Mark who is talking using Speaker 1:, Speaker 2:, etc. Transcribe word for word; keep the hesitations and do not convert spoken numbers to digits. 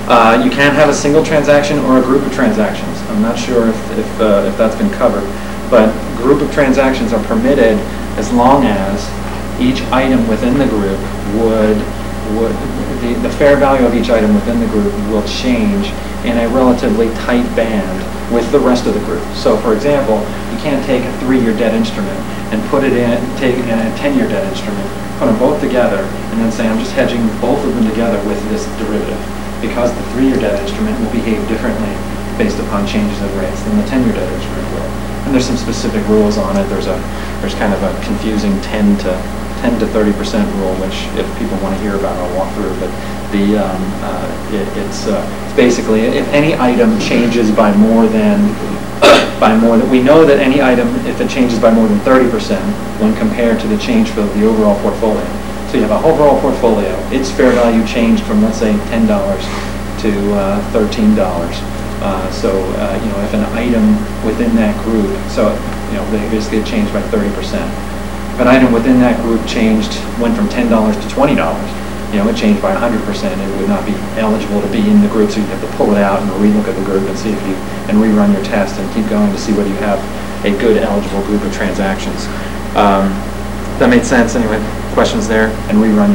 Speaker 1: Uh, you can have a single transaction or a group of transactions. I'm not sure if, if, uh, if that's been covered, but group of transactions are permitted as long as each item within the group would, would the, the fair value of each item within the group will change in a relatively tight band with the rest of the group. So for example, you can't take a three-year debt instrument and put it in, take in a ten-year debt instrument, put them both together, and then say I'm just hedging both of them together with this derivative, because the three-year debt instrument will behave differently based upon changes in rates than the ten-year debt instrument will. And there's some specific rules on it. There's a there's kind of a confusing ten to thirty percent rule, which if people want to hear about, I'll walk through. But the um, uh, it, it's, uh, it's basically if any item changes by more than by more than we know that any item, if it changes by more than thirty percent when compared to the change for the overall portfolio. So you have a overall portfolio. Its fair value changed from, let's say, ten dollars to uh, thirteen dollars. Uh, so uh, you know, if an item within that group, so you know, basically it changed by thirty percent. If an item within that group changed, went from ten dollars to twenty dollars, you know, it changed by one hundred percent. It would not be eligible to be in the group, so you'd have to pull it out and relook at the group and see if you, and rerun your test and keep going to see whether you have a good eligible group of transactions. Um, that made sense anyway. Questions there? And rerun.